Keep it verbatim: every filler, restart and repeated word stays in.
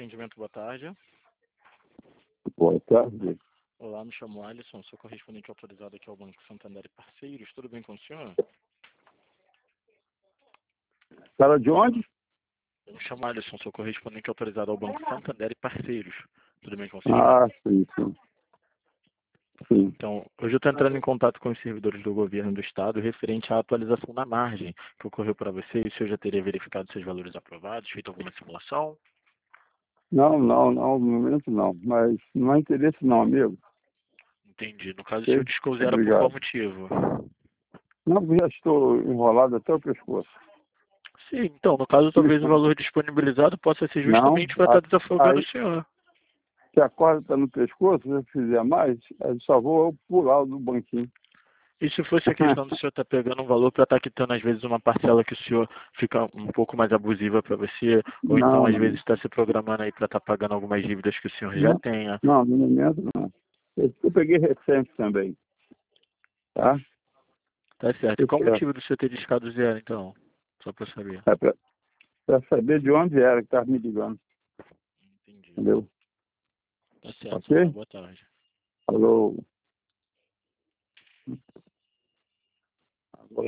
atendimento, boa tarde. Boa tarde. Olá, me chamo Alisson, sou correspondente autorizado aqui ao Banco Santander e Parceiros. Tudo bem com o senhor? Fala de onde? Eu me chamo Alisson, sou correspondente autorizado ao Banco Santander e Parceiros. Tudo bem com o senhor? Ah, sim, sim. Sim. Então, hoje eu estou entrando em contato com os servidores do governo do estado referente à atualização da margem que ocorreu para você. E o senhor já teria verificado seus valores aprovados, feito alguma simulação? Não, não, não, no momento não. Mas não há interesse não, amigo. Entendi. No caso, o Ok? senhor desconsidera por Obrigado. qual motivo? Não, porque já estou enrolado até o pescoço. Sim, então, no caso, talvez o valor disponibilizado possa ser Não, justamente para estar desafogando aí, o senhor. se a corda está no pescoço, se eu fizer mais, eu só vou pular do banquinho. E se fosse a questão do senhor estar pegando um valor para estar quitando, às vezes, uma parcela que o senhor fica um pouco mais abusiva para você, ou então, Não, às vezes, não. está se programando aí para estar pagando algumas dívidas que o senhor já Não, tenha. não, no momento não. Eu, eu peguei recente também, tá? Tá certo. E Tudo qual o certo. motivo do senhor ter discado zero, então? Só para saber. É para saber de onde era que estava me ligando, Entendi. entendeu? Tá certo, senhor. Ok? Boa tarde. Falou.